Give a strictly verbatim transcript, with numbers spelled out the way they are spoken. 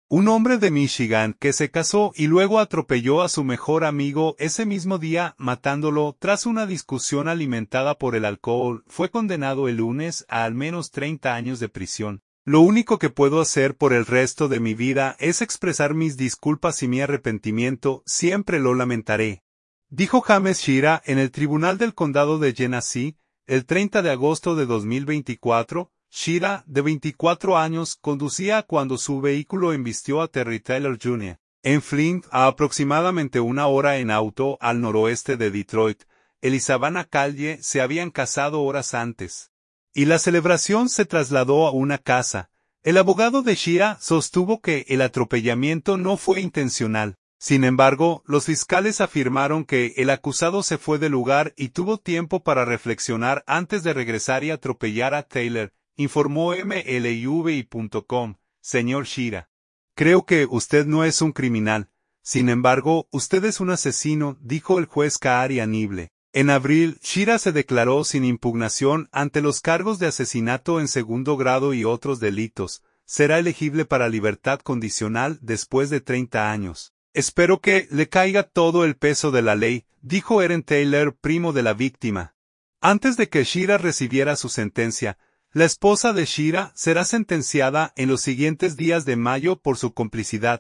Un hombre de Michigan que se casó y luego atropelló a su mejor amigo ese mismo día, matándolo tras una discusión alimentada por el alcohol, fue condenado el lunes a al menos treinta años de prisión. Lo único que puedo hacer por el resto de mi vida es expresar mis disculpas y mi arrepentimiento, siempre lo lamentaré, dijo James Shira en el Tribunal del Condado de Genesee, el treinta de agosto de dos mil veinticuatro. Shira, de veinticuatro años, conducía cuando su vehículo embistió a Terry Taylor junior en Flint, a aproximadamente una hora en auto al noroeste de Detroit. Él y Savannah Calle se habían casado horas antes, y la celebración se trasladó a una casa. El abogado de Shira sostuvo que el atropellamiento no fue intencional. Sin embargo, los fiscales afirmaron que el acusado se fue del lugar y tuvo tiempo para reflexionar antes de regresar y atropellar a Taylor, informó M L V I punto com. Señor Shira, creo que usted no es un criminal. Sin embargo, usted es un asesino, dijo el juez Kahari Anible. En abril, Shira se declaró sin impugnación ante los cargos de asesinato en segundo grado y otros delitos. Será elegible para libertad condicional después de treinta años. Espero que le caiga todo el peso de la ley, dijo Eren Taylor, primo de la víctima. Antes de que Shira recibiera su sentencia, la esposa de Shira será sentenciada en los siguientes días de mayo por su complicidad.